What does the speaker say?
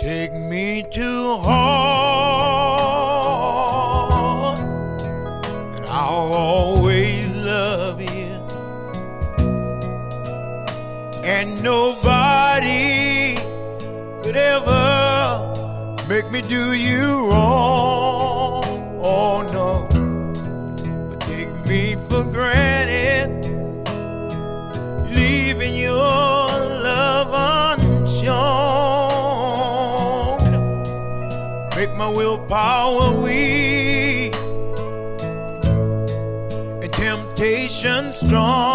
Take me to heart, and I'll always love you. And nobody could ever make me do you wrong. Oh no, but take me for granted, leaving your love unshown. Make my willpower weak and temptation strong.